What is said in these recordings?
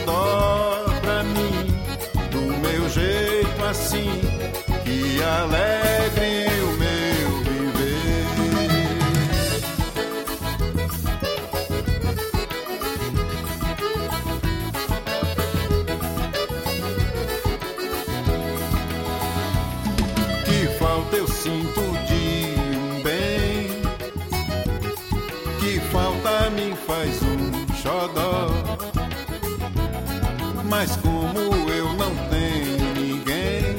xodó pra mim, do meu jeito assim, que alegre o meu viver. Que falta eu sinto de um bem, que falta me faz um xodó. Mas como eu não tenho ninguém,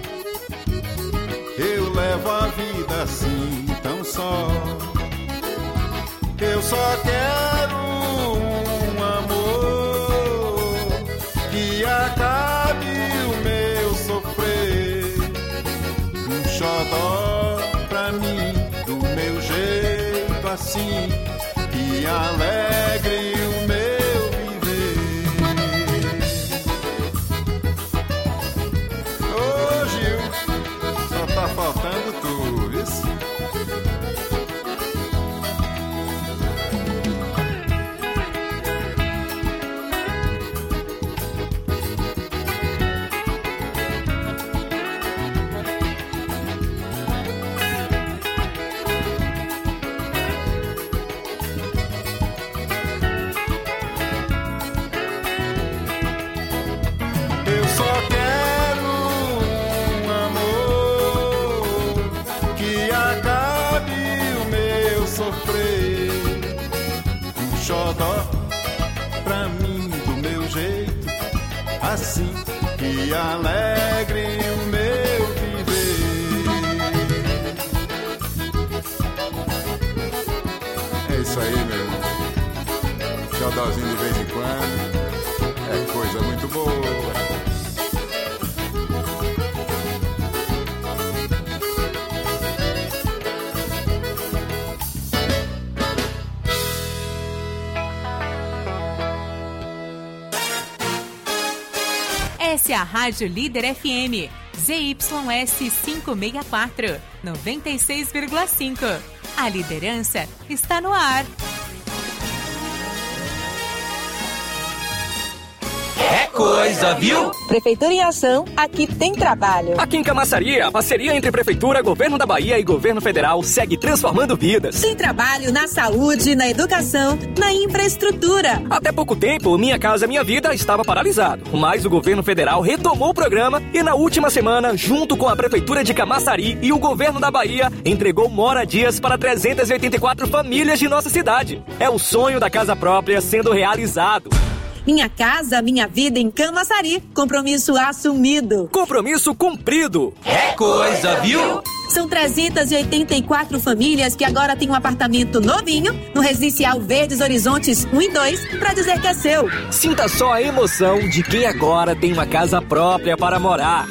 eu levo a vida assim tão só. Eu só quero um amor que acabe o meu sofrer, um xodó pra mim, do meu jeito assim, que alegre o meu. Tá faltando tudo isso. Eu só quero um amor que acabe o meu sofrer, um xodó pra mim, do meu jeito assim, que alegre o meu viver. É isso aí, meu irmão. Xodózinho de vez em quando é coisa muito boa. Essa é a Rádio Líder FM, ZYS 564, 96,5. A liderança está no ar. É coisa, viu? Prefeitura em Ação, aqui tem trabalho. Aqui em Camaçari, a parceria entre Prefeitura, Governo da Bahia e Governo Federal segue transformando vidas. Tem trabalho na saúde, na educação, na infraestrutura. Até pouco tempo, Minha Casa Minha Vida estava paralisado, mas o Governo Federal retomou o programa e na última semana, junto com a Prefeitura de Camaçari e o Governo da Bahia, entregou moradias para 384 famílias de nossa cidade. É o sonho da casa própria sendo realizado. Minha Casa Minha Vida em Camaçari. Compromisso assumido. Compromisso cumprido. É coisa, viu? São 384 famílias que agora têm um apartamento novinho no Residencial Verdes Horizontes 1 e 2 para dizer que é seu. Sinta só a emoção de quem agora tem uma casa própria para morar.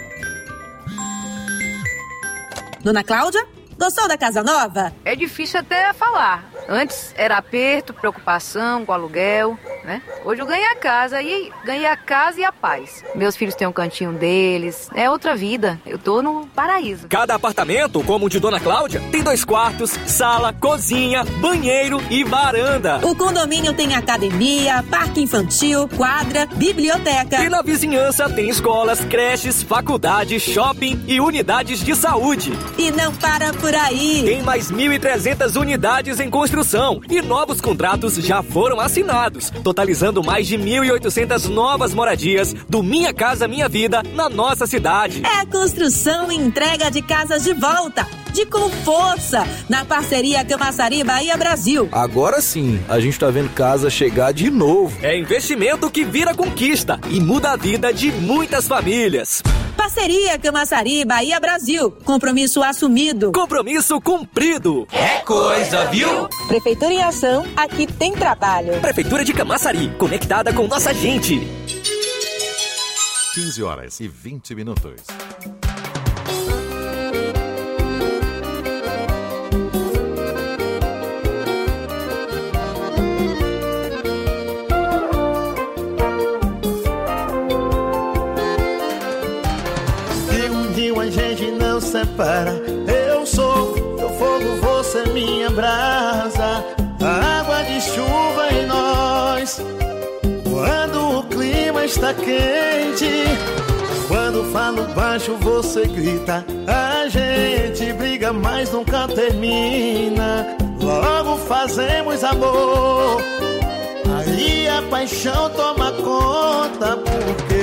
Dona Cláudia, gostou da casa nova? É difícil até falar. Antes era aperto, preocupação com aluguel, né? Hoje eu ganhei a casa e a paz. Meus filhos têm um cantinho deles, é outra vida. Eu tô no paraíso. Cada apartamento, como o de Dona Cláudia, tem 2 quartos, sala, cozinha, banheiro e varanda. O condomínio tem academia, parque infantil, quadra, biblioteca. E na vizinhança tem escolas, creches, faculdades, shopping e unidades de saúde. E não para por aí. Tem mais 1.300 unidades em construção e novos contratos já foram assinados, totalizando mais de 1.800 novas moradias do Minha Casa Minha Vida na nossa cidade. É a construção e entrega de casas de volta, com força, na parceria Camaçari Bahia Brasil. Agora sim, a gente tá vendo casa chegar de novo. É investimento que vira conquista e muda a vida de muitas famílias. Parceria Camaçari Bahia Brasil. Compromisso assumido. Compromisso cumprido. É coisa, viu? Prefeitura em Ação, aqui tem trabalho. Prefeitura de Camaçari, conectada com nossa gente. 15h20. A gente não separa. Eu sou teu fogo, você minha brasa, a água de chuva em nós. Quando o clima está quente. Quando falo baixo você grita. A gente briga, mas nunca termina. Logo fazemos amor, aí a paixão toma conta. Porque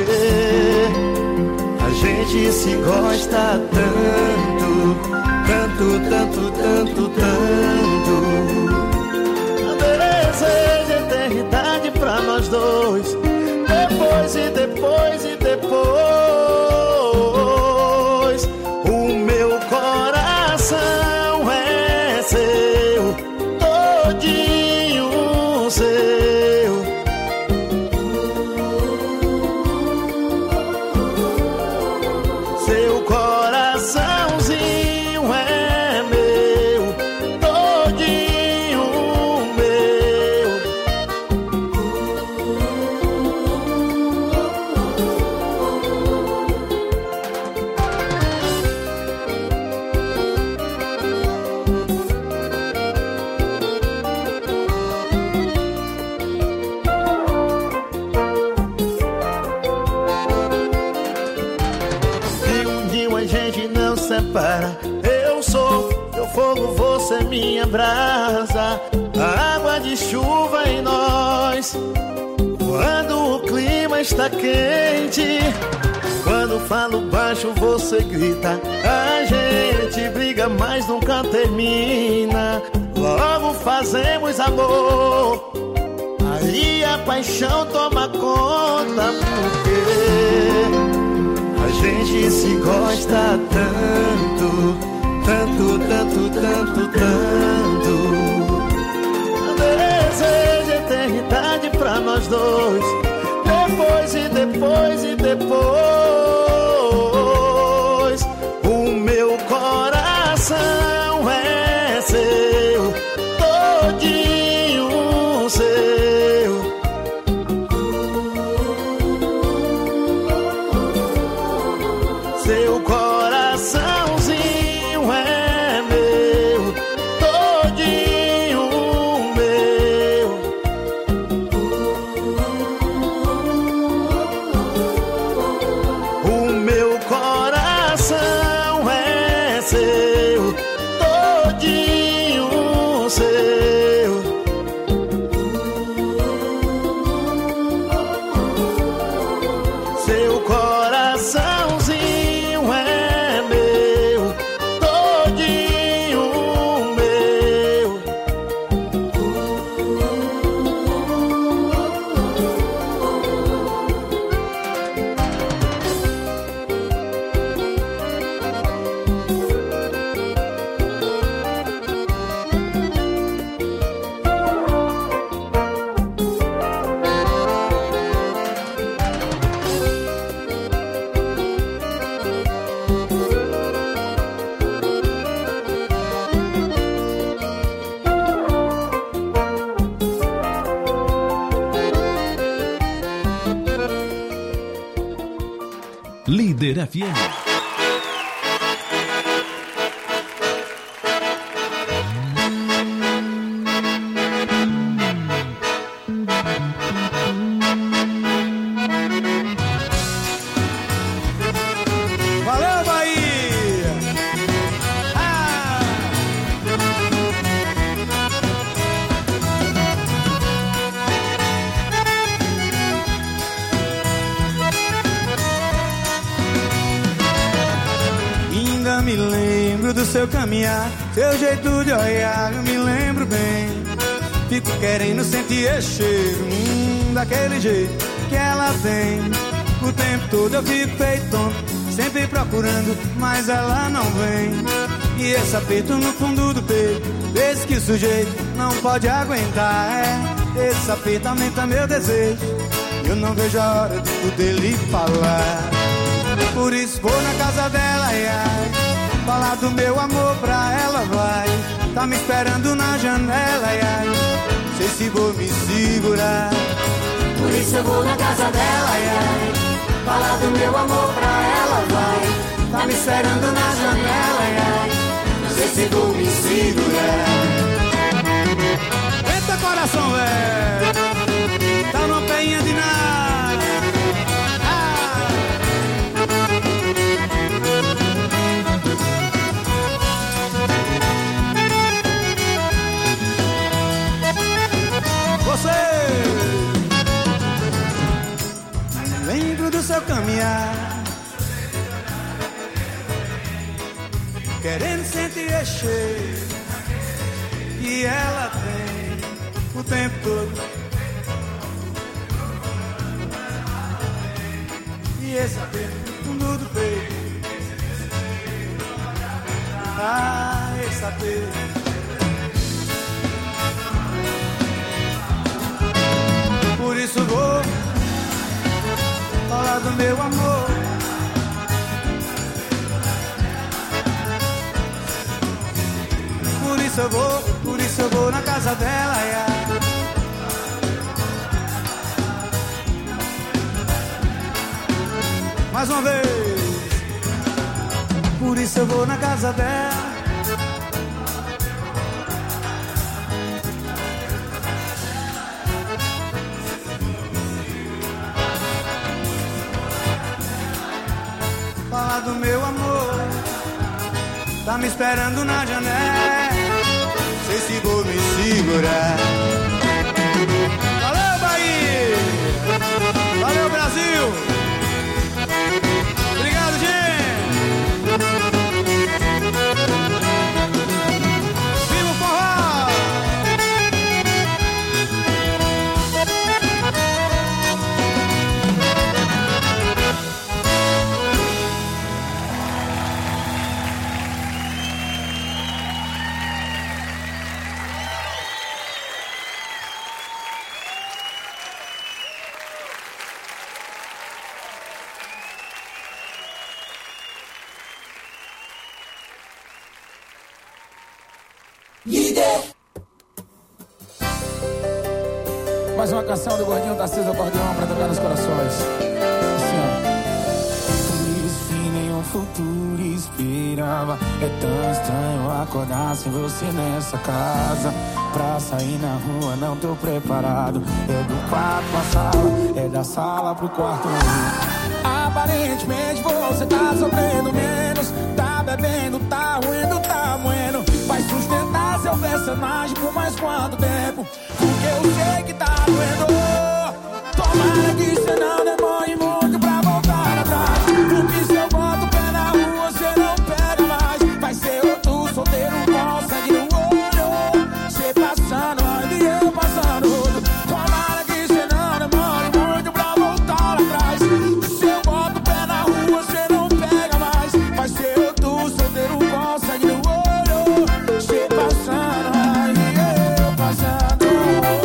a gente se gosta tanto, tanto, tanto, tanto, tanto. Desejo eternidade pra nós dois. Depois e depois e depois, o meu coração é seu, todinho seu. Seu coraçãozinho é meu, todinho meu. A gente não separa. Eu sou teu fogo, você minha brasa. A água de chuva em nós. Quando o clima está quente. Quando falo baixo você grita. A gente briga, mas nunca termina. Logo fazemos amor, aí a paixão toma conta. Porque a gente se gosta tanto, tanto, tanto, tanto, tanto. Desejo eternidade pra nós dois. Depois e depois e depois, o meu coração é seu, todinho seu. Seu coraçãozinho é meu, todinho meu. O meu coração é seu, todinho seu. Seu coraçãozinho é meu, todinho meu. Líder FM. Valeu, Bahia! Ainda me lembro do seu caminhar, seu jeito de olhar, eu me lembro bem. Fico querendo sentir esse cheiro, daquele jeito que ela tem. O tempo todo eu fico feito tonto, sempre procurando, mas ela não vem. E esse aperto no fundo do peito, desde que o sujeito não pode aguentar. Esse aperto aumenta meu desejo, eu não vejo a hora de poder lhe falar. Por isso vou na casa dela, ai, ai, falar do meu amor pra ela, vai. Tá me esperando na janela, ai, ai, sei se vou me segurar. Por isso eu vou na casa dela, ai, ai, falar do meu amor pra ela, vai. Tá me esperando na janela, ai, ai, não sei se vou me segurar. Eita coração, velho, tá numa peinha de nada. você. Lembro do seu caminhar, querendo sentir esse cheiro que ela tem o tempo todo. E esse apelo fundo do peito, ah, esse apelo. Por isso vou falar do meu amor. Por isso eu vou na casa dela, yeah. Mais uma vez. Por isso eu vou na casa dela. Falar do meu amor, tá me esperando na janela. Sei se vou me segurar. Valeu, Bahia! Valeu, Brasil! Obrigado, gente! Viva o forró! Mais uma canção do Gordinho Tarcísio Acordeão pra tocar nos corações. Assim, ó. Por isso nenhum futuro esperava. É tão estranho acordar sem você nessa casa. Pra sair na rua não tô preparado. É do quarto pra sala, é da sala pro quarto. Aparentemente você tá sofrendo menos. Tá bebendo, tá ruindo, tá moendo. Vai sustentar seu personagem por mais quanto tempo? Porque eu sei que tá doendo. Tomara que cê não demore muito pra voltar atrás. Porque se eu boto o pé na rua, cê não pega mais. Vai ser outro solteiro com sangue no olho. Cê passando ano e eu passando outro. Tomara que cê não demore muito pra voltar atrás. Se eu boto o pé na rua, cê não pega mais. Vai ser outro solteiro com sangue no olho. Cê passando ano e eu passando outro.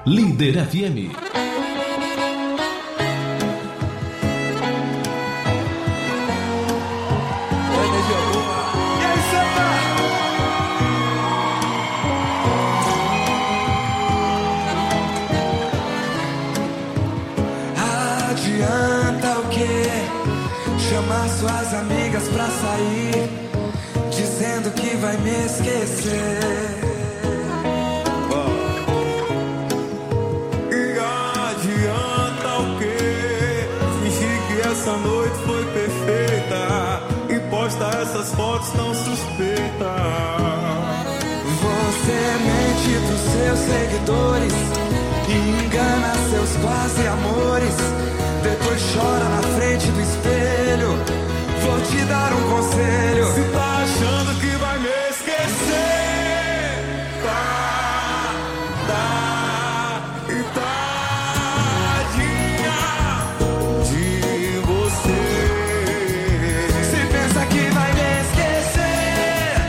Líder FM. Adianta o quê? Chamar suas amigas pra sair, dizendo que vai me esquecer. E adianta o quê? Fingir que essa noite foi perfeita e posta essas fotos tão suspeitas. Você mente pros seus seguidores e engana seus quase amores. Depois chora na frente do espelho. Vou te dar um conselho. Se tá achando que vai me esquecer, e tadinha de você. Se pensa que vai me esquecer,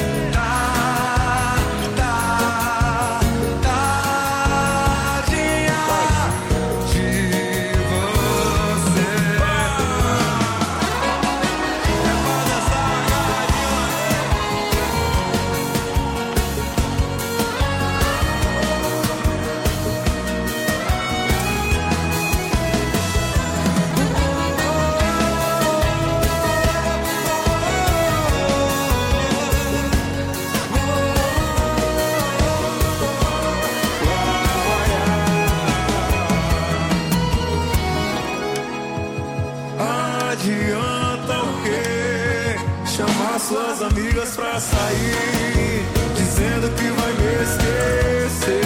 adianta o quê? Chamar suas amigas pra sair, dizendo que vai me esquecer.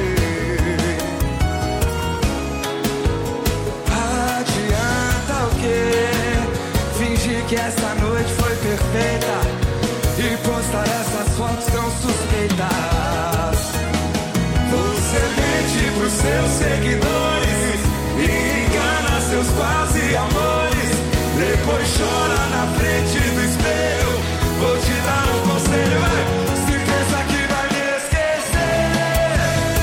Adianta o quê? Fingir que essa noite foi perfeita e postar essas fotos tão suspeitas. Você mente pros seus seguidores e engana seus quase amores. Depois chora na frente do espelho. Vou te dar um conselho, vai. Se pensa que vai me esquecer,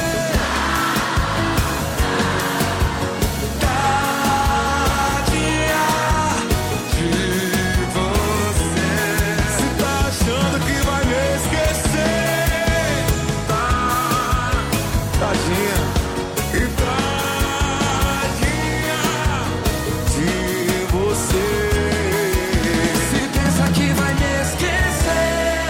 tadinha de você. Se tá achando que vai me esquecer, tadinha e tadinha de você. Se pensa que vai me esquecer,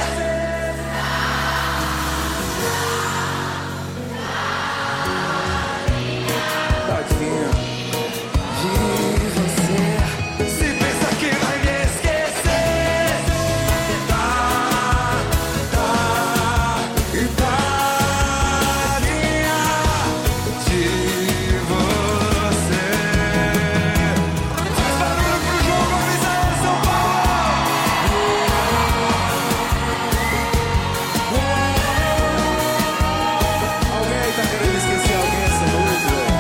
tadinha de você. Se pensa que vai me esquecer, e tadinha de você. Faz barulho pro João Gomes aí, São Paulo. Alguém aí tá querendo esquecer alguém essa noite, velho?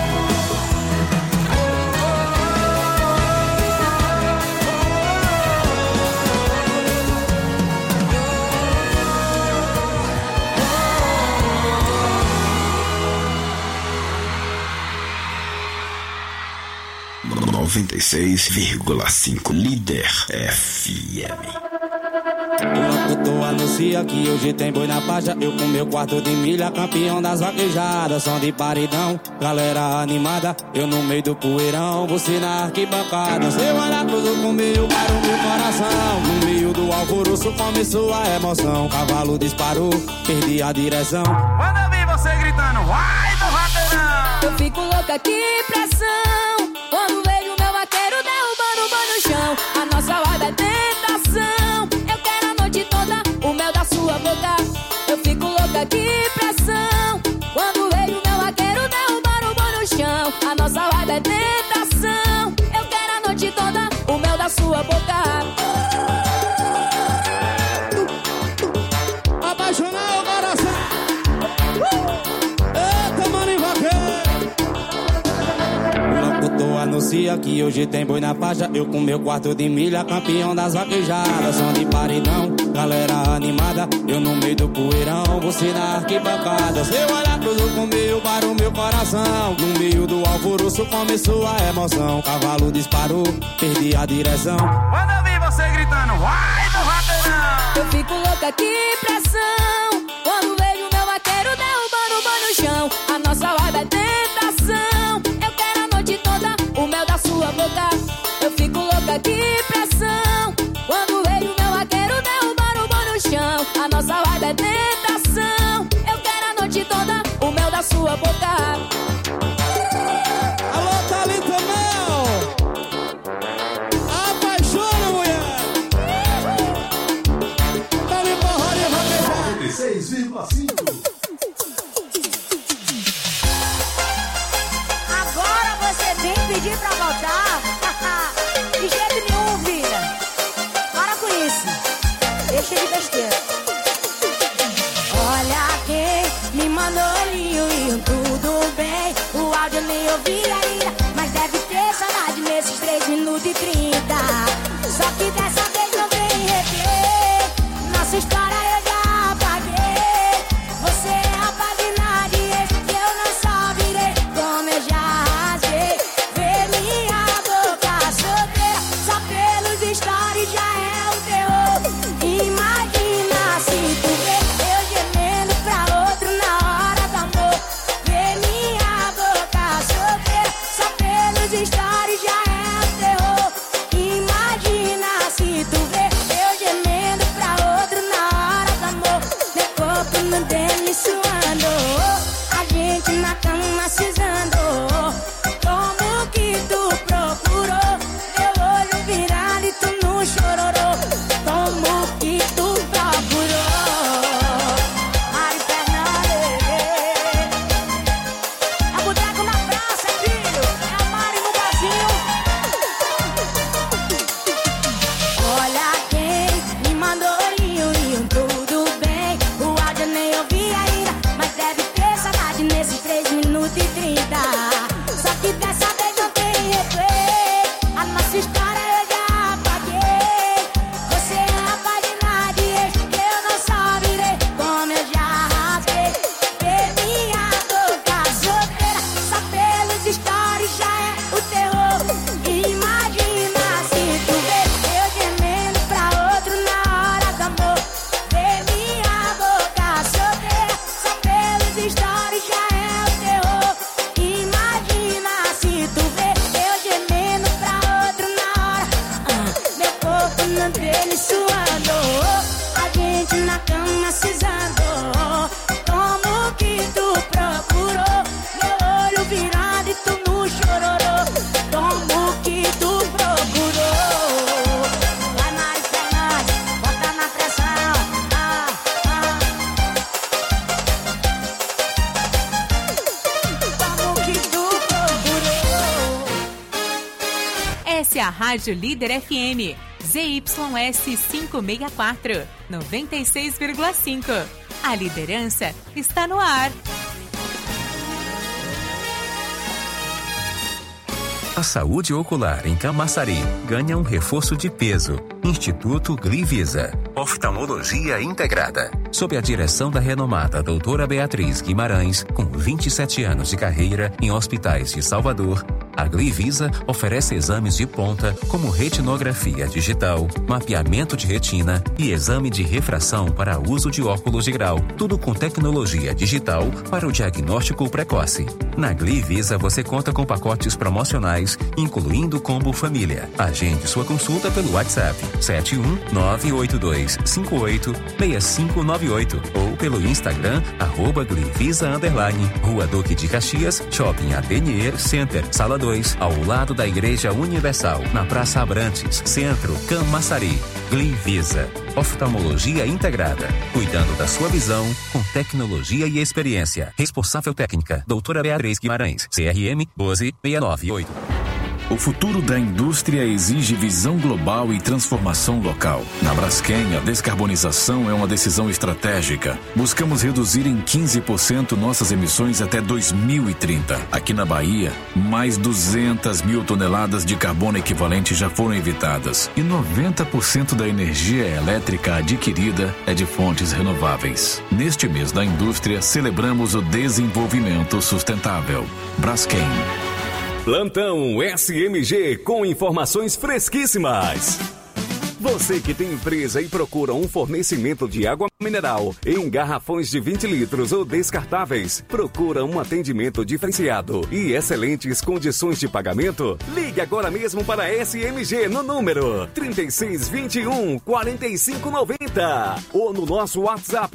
Bom, 96,5 Líder FM. O locutor anuncia que hoje tem boi na faixa. Eu com meu quarto de milha, campeão das vaquejadas. Som de paredão, galera animada. Eu no meio do poeirão, você na arquibancada. Seu olhar cruzou comigo para o meu coração. No meio do alvoroço começou a emoção. Cavalo disparou, perdi a direção. Quando eu vi você gritando, vai do vaqueirão. Eu fico louca, que pressão. Quando vejo meu vaqueiro derrubando o boi no chão. A nossa roda é tentação. Eu quero a noite toda o mel da sua boca. Eu fico louca, que pressão. Quando vejo meu vaqueiro derrubando o boi no chão. A nossa roda é tentação. Eu quero a noite toda o mel da sua boca. Apaixonar o coração. Eita, mano, vaqueiro. anuncia que hoje tem boi na faixa. Eu com meu quarto de milha, campeão das vaquejadas. Som de paredão, galera animada. Eu no meio do poeirão, você na arquibancada. Seu olhar cruzou com o meu para o meu coração. No meio do alvoroço começou a emoção. Cavalo disparou, perdi a direção. Quando eu vi você gritando, vai do vaqueirão. Eu fico louca, que pressão. Quando vejo meu vaqueiro derrubando o boi no chão. A nossa vibe é tentação. Eu quero a noite toda o mel da sua boca. Eu fico louca, que pressão. Quando vejo meu vaqueiro derrubando o boi no chão. A nossa vibe é tentação. Eu quero a noite toda o mel da sua boca. Alô, Thalita Mel! Apaixona, mulher! Tá me porrando e vaquejar! 96,5. Agora você vem pedir pra voltar? De jeito nenhum, filha. Para com isso. Deixa de besteira. Olha quem me mandou olhinho, tudo bem. O áudio eu nem ouvi ainda, mas deve ter saudade nesses 3 minutos e 30. Só que dessa vez não tem replay. Nossa história eu já apaguei. Você é a página de ex que eu não só virei, como eu já rasguei. Ver minha boca solteira, só pelos stories já é um terror. Imagina se tu vê eu gemendo pra outro na hora do amor. Ver minha boca solteira, só pelos stories já é um terror. Imagina se tu vê eu gemendo pra outro na hora do amor. Meu corpo no dele suando, a gente na cama cisando. Como que tu procurou? Meu olho virado e tu não chororou. Como que tu procurou? Mari Fernandes, é boteco na praça, filho. É a Mari no barzinho. Olha quem me mandou olhinho, tudo bem. O áudio eu nem ouvi ainda, mas deve ter saudade nesses 3 minutos e 30. Só que dessa vez não tem replay. A nossa história eu já apaguei. Você é a página de ex que eu não só virei, como eu já rasguei. Ver minha boca solteira, só pelos stories já é o terror. Imagina se tu vê eu gemendo pra outro na hora do amor. Ver minha boca solteira, só pelos stories já é o terror. Imagina se tu vê eu gemendo pra outro na hora. Meu corpo no dele suando, a gente na cama cisando. Como que tu procurou? Meu olho virado e tu não chororou. Como que tu procurou? Vai, Mari Fernandes, bota na pressão. Como que tu procurou? Essa é a Rádio Líder FM, ZYS 564, 96,5. A liderança está no ar. A saúde ocular em Camaçari ganha um reforço de peso. Instituto Glivisa. Oftalmologia integrada. Sob a direção da renomada doutora Beatriz Guimarães, com 27 anos de carreira em hospitais de Salvador, a Glivisa oferece exames de ponta como retinografia digital, mapeamento de retina e exame de refração para uso de óculos de grau, tudo com tecnologia digital para o diagnóstico precoce. Na Glivisa você conta com pacotes promocionais, incluindo combo família. Agende sua consulta pelo WhatsApp 71982586598 ou pelo Instagram @Glivisa_, Rua Duque de Caxias, Shopping Atelier Center, Sala 2, ao lado da Igreja Universal, na Praça Abrantes, Centro, Camaçari. Glivisa, oftalmologia integrada, cuidando da sua visão com tecnologia e experiência. Responsável técnica, doutora Beatriz Guimarães, CRM 12698. O futuro da indústria exige visão global e transformação local. Na Braskem, a descarbonização é uma decisão estratégica. Buscamos reduzir em 15% nossas emissões até 2030. Aqui na Bahia, mais 200 mil toneladas de carbono equivalente já foram evitadas. E 90% da energia elétrica adquirida é de fontes renováveis. Neste mês da indústria, celebramos o desenvolvimento sustentável. Braskem. Plantão SMG com informações fresquíssimas. Você que tem empresa e procura um fornecimento de água mineral em garrafões de 20 litros ou descartáveis, procura um atendimento diferenciado e excelentes condições de pagamento? Ligue agora mesmo para a SMG no número 3621-4590 ou no nosso WhatsApp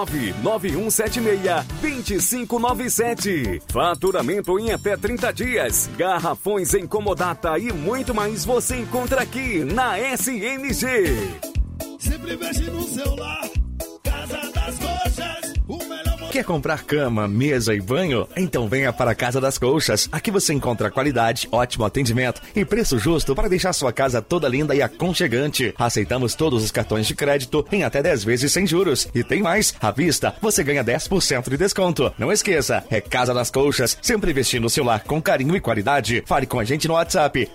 99176-2597. Faturamento em até 30 dias. Garrafões em comodata e muito mais você encontra aqui na SMG. Sempre mexe no celular, Casa das Coxas, o melhor. Quer comprar cama, mesa e banho? Então venha para a Casa das Coxas. Aqui você encontra qualidade, ótimo atendimento e preço justo para deixar sua casa toda linda e aconchegante. Aceitamos todos os cartões de crédito em até 10 vezes sem juros. E tem mais, à vista você ganha 10% de desconto. Não esqueça, é Casa das Coxas, sempre vestindo o seu lar com carinho e qualidade. Fale com a gente no WhatsApp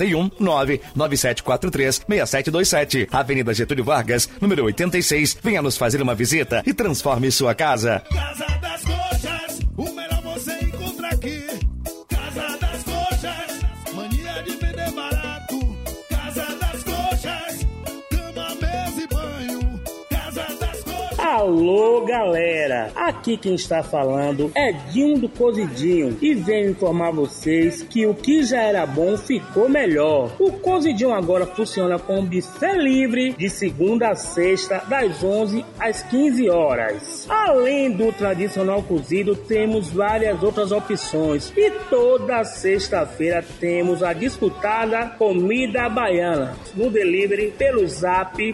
71997436727, Avenida Getúlio Vargas, número 86. Venha nos fazer uma visita e transforme sua casa. Casa das Coxas, o melhor você encontra aqui. Casa das Coxas, mania de vender barato. Casa das Coxas, cama, mesa e banho. Casa das Coxas. Alô, galera, aqui quem está falando é Dinho do Cozidinho e venho informar vocês que o que já era bom ficou melhor. O Cozidinho agora funciona com buffet livre de segunda a sexta, das 11 às 15 horas. Além do tradicional cozido, temos várias outras opções e toda sexta-feira temos a disputada comida baiana no delivery pelo zap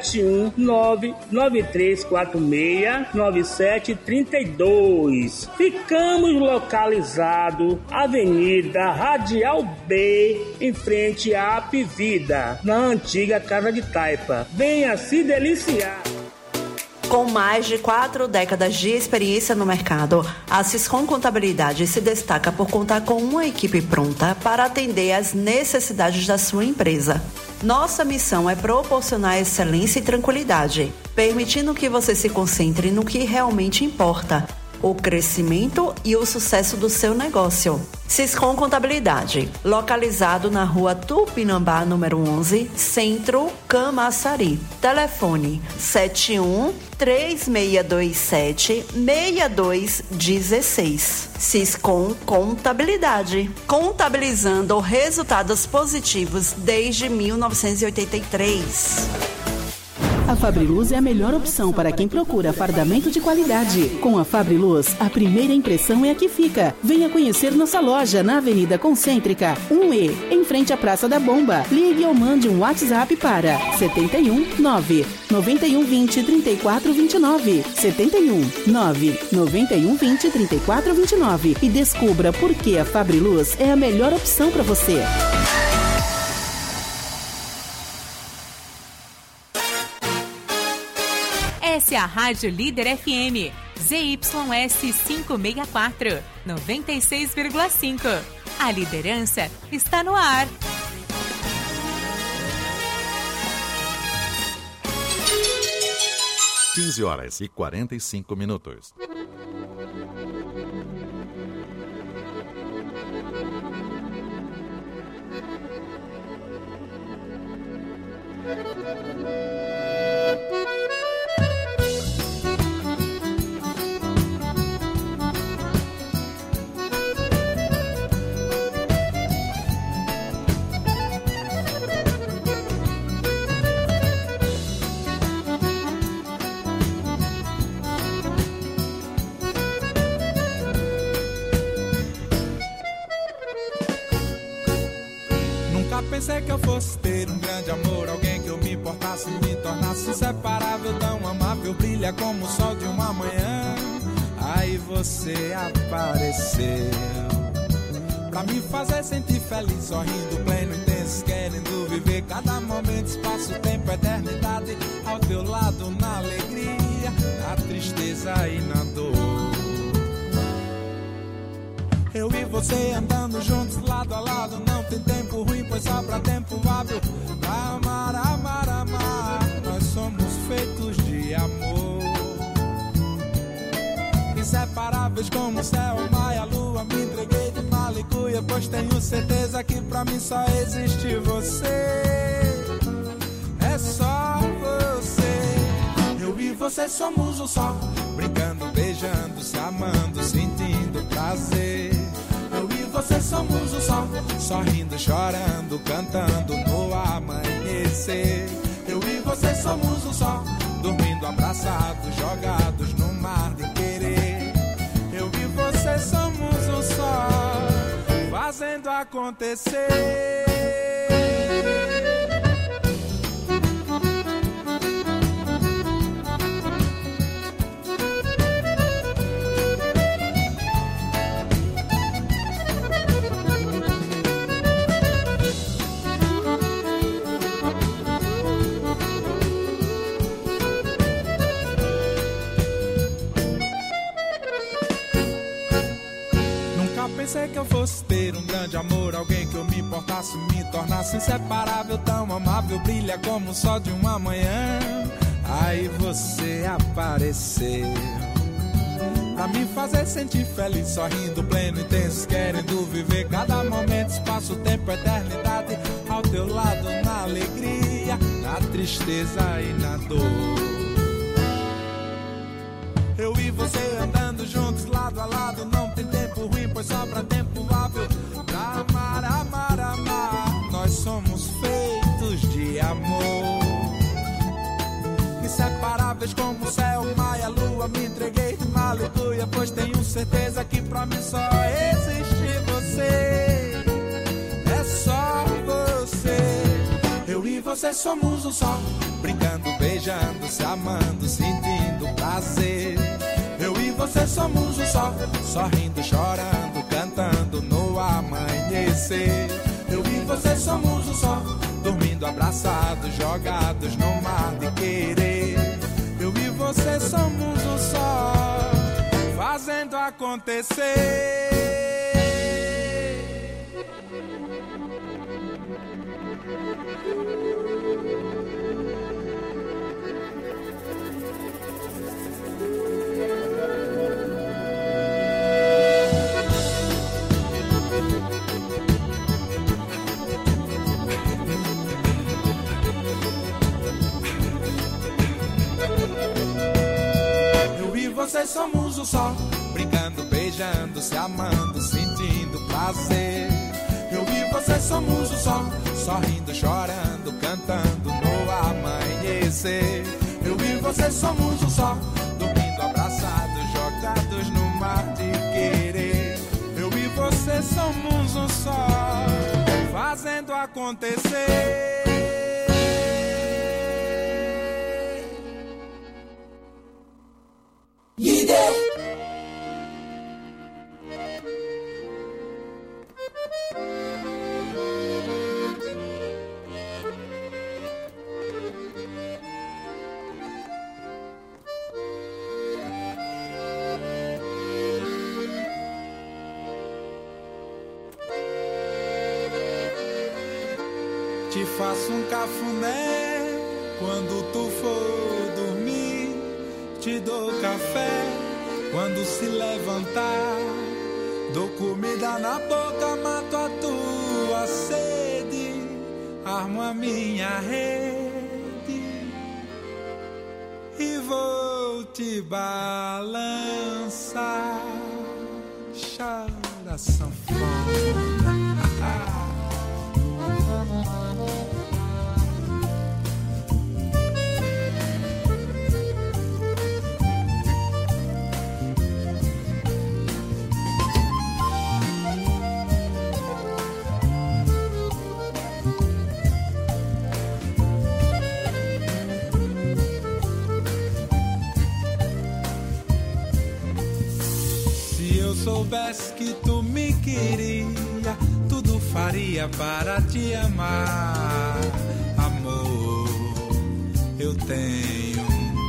71993469732. Ficamos localizados Avenida Radial B, em frente à Apivida, na antiga Casa de Taipa. Venha se deliciar. Com mais de 4 décadas de experiência no mercado, a Siscom Contabilidade se destaca por contar com uma equipe pronta para atender às necessidades da sua empresa. Nossa missão é proporcionar excelência e tranquilidade, permitindo que você se concentre no que realmente importa: o crescimento e o sucesso do seu negócio. Siscom Contabilidade, localizado na rua Tupinambá, número 11, Centro, Camaçari. Telefone 71-3627-6216. Siscom Contabilidade, contabilizando resultados positivos desde 1983. A Fabriluz é a melhor opção para quem procura fardamento de qualidade. Com a Fabriluz, a primeira impressão é a que fica. Venha conhecer nossa loja na Avenida Concêntrica, 1E, em frente à Praça da Bomba. Ligue ou mande um WhatsApp para 719-9120-3429. 719-9120-3429 e descubra por que a Fabriluz é a melhor opção para você. Essa é a Rádio Líder FM, ZYS 564, 96,5. A liderança está no ar. Quinze horas e 45 minutos. Pensei que eu fosse ter um grande amor, alguém que eu me importasse, me tornasse inseparável, tão amável, brilha como o sol de uma manhã. Aí você apareceu pra me fazer sentir feliz, sorrindo, pleno, intenso, querendo viver cada momento, espaço, tempo, eternidade, ao teu lado, na alegria, na tristeza e na dor. Eu e você andando juntos, lado a lado, não tem tempo ruim, pois sobra tempo hábil pra amar, amar, amar. Nós somos feitos de amor, inseparáveis como o céu, o mar e a lua. Me entreguei de malicuia, pois tenho certeza que pra mim só existe você. É só você. Eu e você somos um só, brincando, beijando, se amando, sentindo prazer. Eu e você somos um só, sorrindo, chorando, cantando no amanhecer. Eu e você somos um só, dormindo, abraçados, jogados no mar de querer. Eu e você somos um só, fazendo acontecer. Pensei que eu fosse ter um grande amor, alguém que eu me importasse, me tornasse inseparável, tão amável, brilha como o sol de uma manhã. Aí você apareceu pra me fazer sentir feliz, sorrindo, pleno, intenso, querendo viver cada momento, espaço, tempo, eternidade, ao teu lado, na alegria, na tristeza e na dor. Eu e você andando juntos, lado a lado, não tem tempo ruim, pois sobra tempo hábil pra amar, amar, amar. Nós somos feitos de amor, inseparáveis como o céu, o mar e a lua. Me entreguei de malicuia, pois tenho certeza que pra mim só existe você. É só você. Eu e você somos um só, brincando, beijando, se amando, sentindo prazer. Eu e você somos um só, sorrindo, chorando, cantando no amanhecer. Eu e você somos um só, dormindo, abraçados, jogados no mar de querer. Eu e você somos um só, fazendo acontecer. Vocês somos um só, brincando, beijando, se amando, sentindo prazer. Eu e você somos um só, sorrindo, chorando, cantando no amanhecer. Eu e você somos um só, dormindo, abraçados, jogados no mar de querer. Eu e você somos um só, fazendo acontecer. Te faço um cafuné quando tu for dormir. Te dou café quando se levantar. Dou comida na boca, mato a tua sede. Armo a minha rede e vou te balançar. Chora sanfona. eu soubesse que tu me queria, tudo faria para te amar. Amor, eu tenho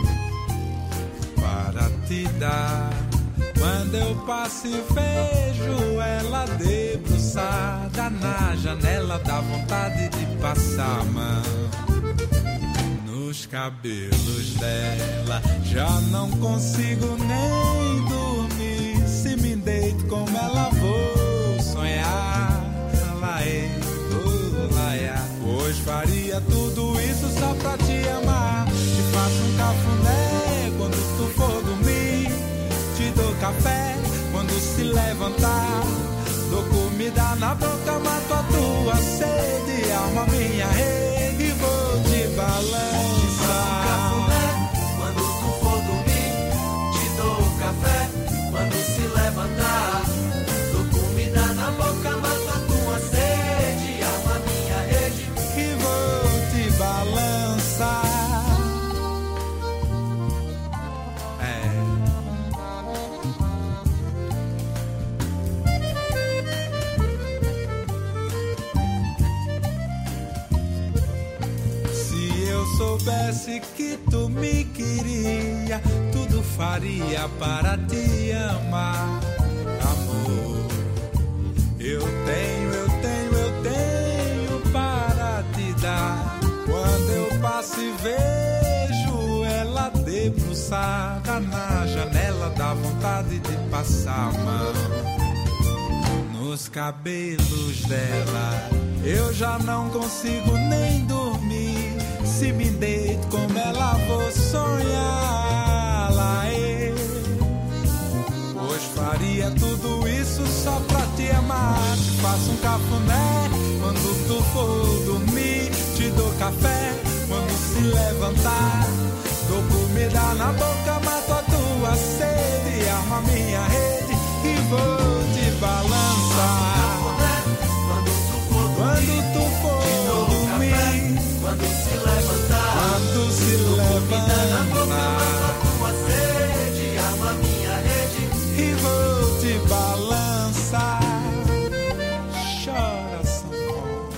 para te dar. Quando eu passo e vejo ela debruçada na janela, dá vontade de passar a mão nos cabelos dela. Já não consigo nem dormir, se me deito com ela vou sonhar. Laê, laia. Hoje faria tudo isso só pra te amar. Te faço um cafuné quando tu for dormir, te dou café quando se levantar, dou comida na boca, mato a tua sede, armo a minha rede e vou te balançar. Quando tu for dormir, te dou café quando se levantar, dou comida na boca, mato a tua sede, armo a minha rede e vou te balançar. Soubesse que tu me queria, tudo faria para te amar. Amor, eu tenho para te dar. Quando eu passo e vejo ela debruçada na janela, dá vontade de passar a mão nos cabelos dela. Eu já não consigo nem dormir, se me deito com ela vou sonhar. Laê, hoje faria tudo isso só pra te amar. Te faço um cafuné quando tu for dormir, te dou café quando se levantar, dou comida na boca, mato a tua sede, armo a minha rede e vou te balançar. Quando tu for dormir, quando se levantar, comida na boca, mato a tua sede, armo a minha rede e vou te balançar. Chora, São Paulo.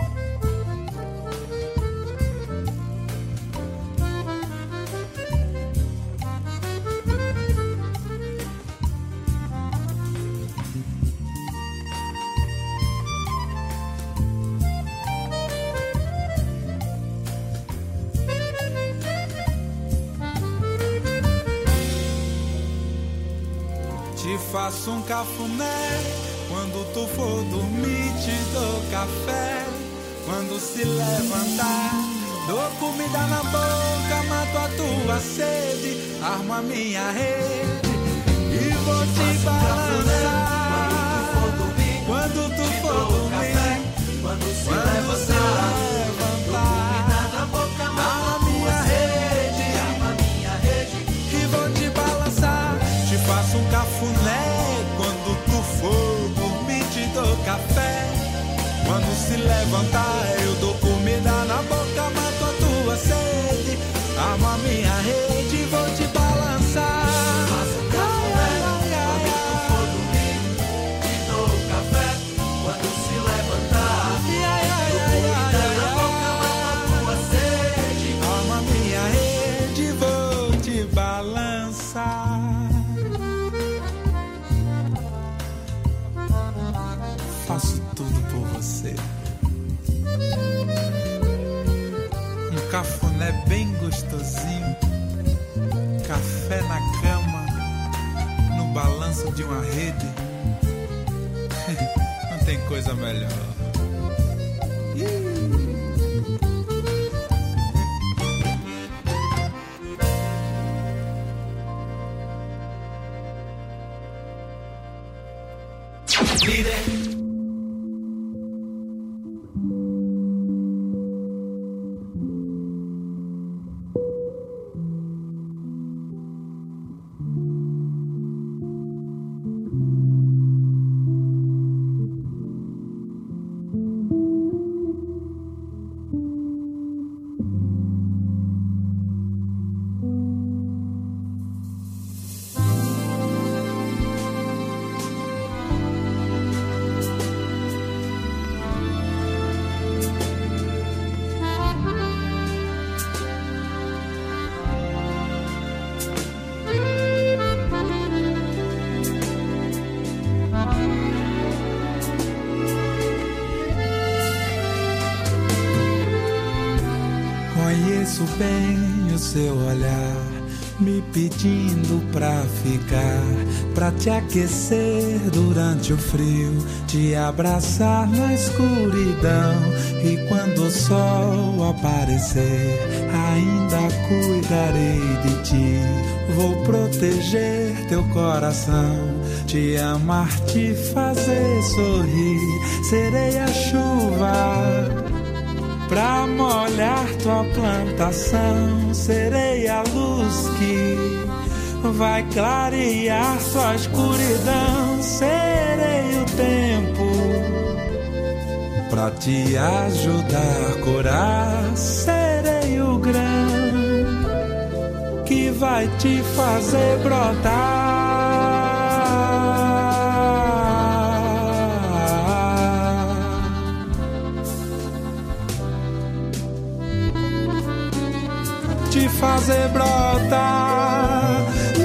Faço um cafuné quando tu for dormir, te dou café quando se levantar, dou comida na boca, mato a tua sede, armo a minha rede e vou te balançar. Quando tu for dormir, quando se levantar, comida na boca, mato a tua sede, armo a minha rede e vou te balançar. Te faço um cafuné quando tu for dormir, te dou café quando se levantar, eu dou comida na boca, mato a tua sede, armo a minha rede e vou te balançar. Te faço um cafuné quando tu for dormir, te dou café quando se levantar, dou comida na boca, mato a tua sede, armo a minha rede e vou te balançar. Faço tudo por você. Um cafuné bem gostosinho, café na cama, no balanço de uma rede. Não tem coisa melhor. Líder. bem o seu olhar, me pedindo pra ficar, pra te aquecer durante o frio, te abraçar na escuridão. E quando o sol aparecer, ainda cuidarei de ti. Vou proteger teu coração, te amar, te fazer sorrir. Serei a chuva pra molhar tua plantação, serei a luz que vai clarear sua escuridão. Serei o tempo pra te ajudar a curar. Serei o grão que vai te fazer brotar. Te fazer brotar.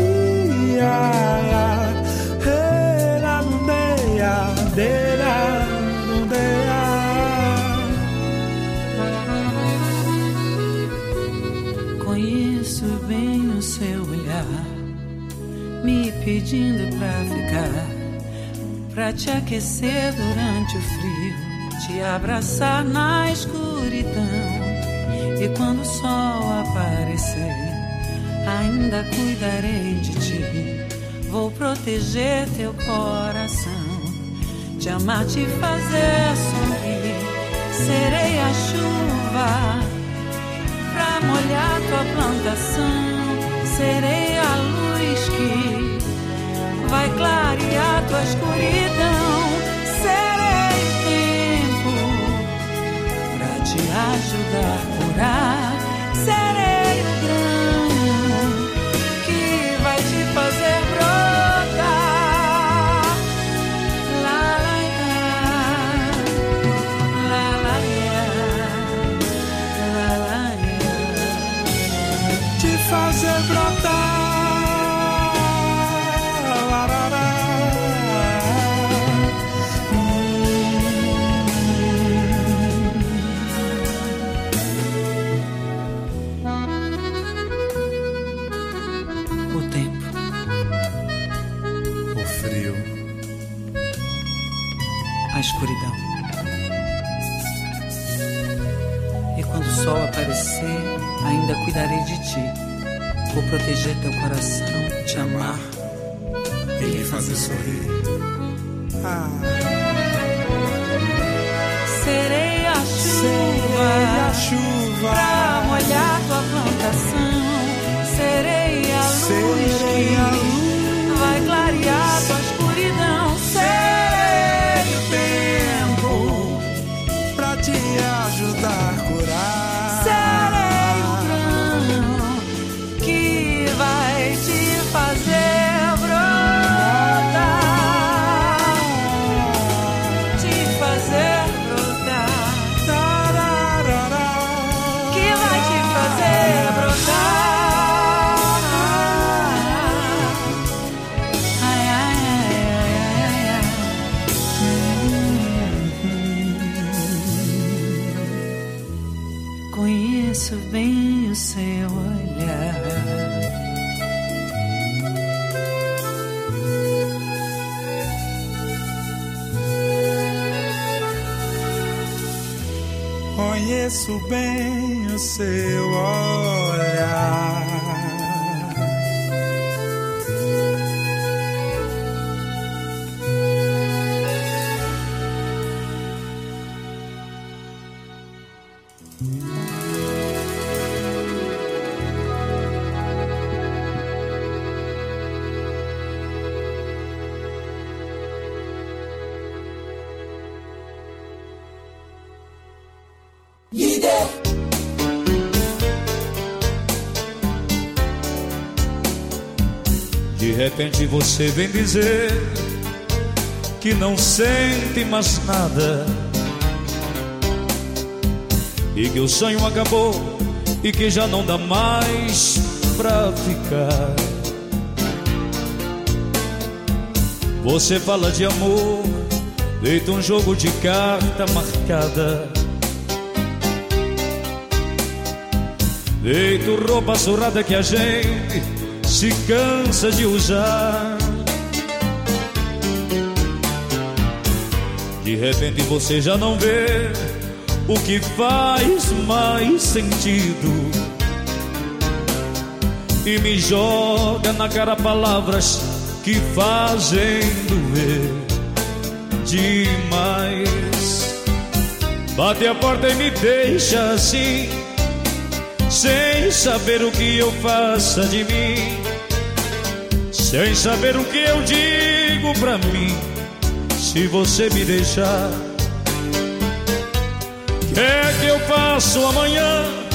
Conheço bem o seu olhar, me pedindo pra ficar, pra te aquecer durante o frio, te abraçar na escuridão. E quando o sol aparecer, ainda cuidarei de ti. Vou proteger teu coração, te amar, te fazer sorrir. Serei a chuva pra molhar tua plantação. Serei a luz que vai clarear tua escuridão. Serei o tempo pra te ajudar a curar. Serei o grão que vai te fazer brotar. La la la, la la la, te fazer brotar. A escuridão. E quando o sol aparecer, ainda cuidarei de ti. Vou proteger teu coração, te amar e lhe fazer sorrir. Serei a chuva pra molhar tua plantação. Serei a luz que vai clarear tua escuridão. Serei o tempo pra te ajudar a curar. Serei o grão que vai te fazer brotar, te fazer brotar, que vai te fazer brotar. Conheço bem o seu olhar. Conheço bem o seu olhar. De repente você vem dizer que não sente mais nada e que o sonho acabou e que já não dá mais pra ficar. Você fala de amor feito um jogo de carta marcada. feito roupa surrada que a gente se cansa de usar. De repente você já não vê o que faz mais sentido e me joga na cara palavras que fazem doer demais. Bate a porta e me deixa assim, sem saber o que eu faça de mim, sem saber o que eu digo pra mim. Se você me deixar, quer que eu faço amanhã?